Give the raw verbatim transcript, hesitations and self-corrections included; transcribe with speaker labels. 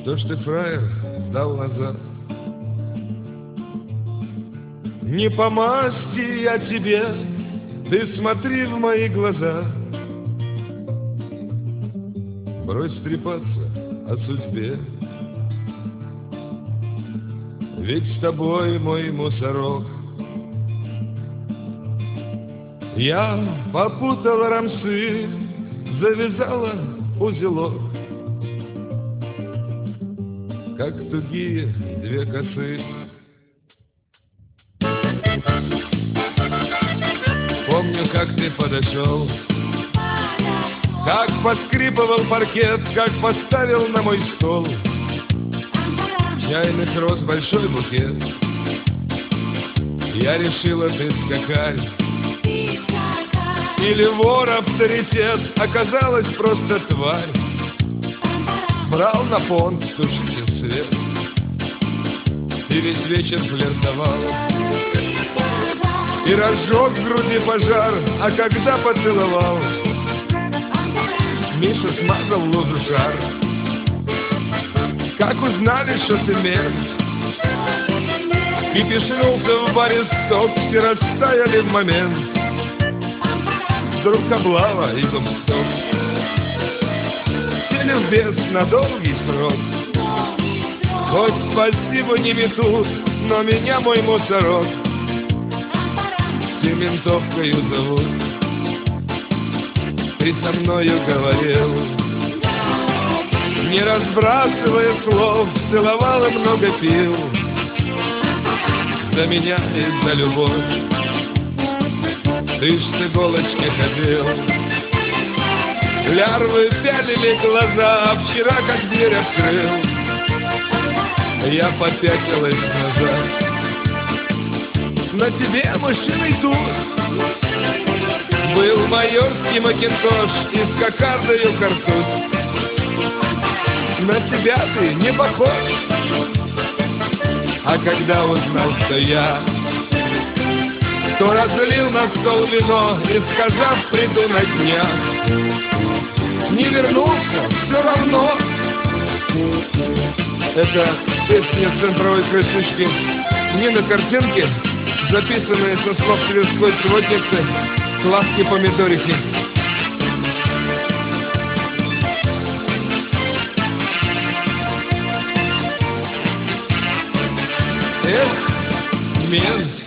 Speaker 1: Что ж ты, фраер, сдал назад? Не по масти я тебе, ты смотри в мои глаза. Брось трепаться о судьбе, ведь с тобой мой мусорок. Я попутала рамсы, завязала узелок, как тугие две косы. Помню, как ты подошел, как поскрипывал паркет, как поставил на мой стол чайных роз большой букет. Я решила, ты скакаль или вор авторитет, оказалась просто тварь. Брал на понт, тушите свет, ты весь вечер флиртовала и разжег в груди пожар, а когда поцеловал, Миша смазал лужу шар. Как узнали, что ты мент, кипишнулся в баре сток, все растаяли в момент. Вдруг облава и гоп-стоп, сели в бес на долгий срок. Хоть спасибо не метут, но меня мой мусорок все ментовкою зовут. Ты со мною говорил, не разбрасывая слов, целовал и много пил за меня и за любовь. Ты ж с иголочки ходил, лярвы пялили глаза, а вчера как дверь открыл, я попятилась назад. На тебе мышиный туз был майорский макинтош и с кокардою картуз. На себя ты не похож. А когда узнал, что я, то разлил на стол вино и, сказав, приду на днях, не вернулся все равно. Это песня центровой красючки Нины Картинки, записанная со слов тверской сводницы Клавки Помидорихи. Эх, мент.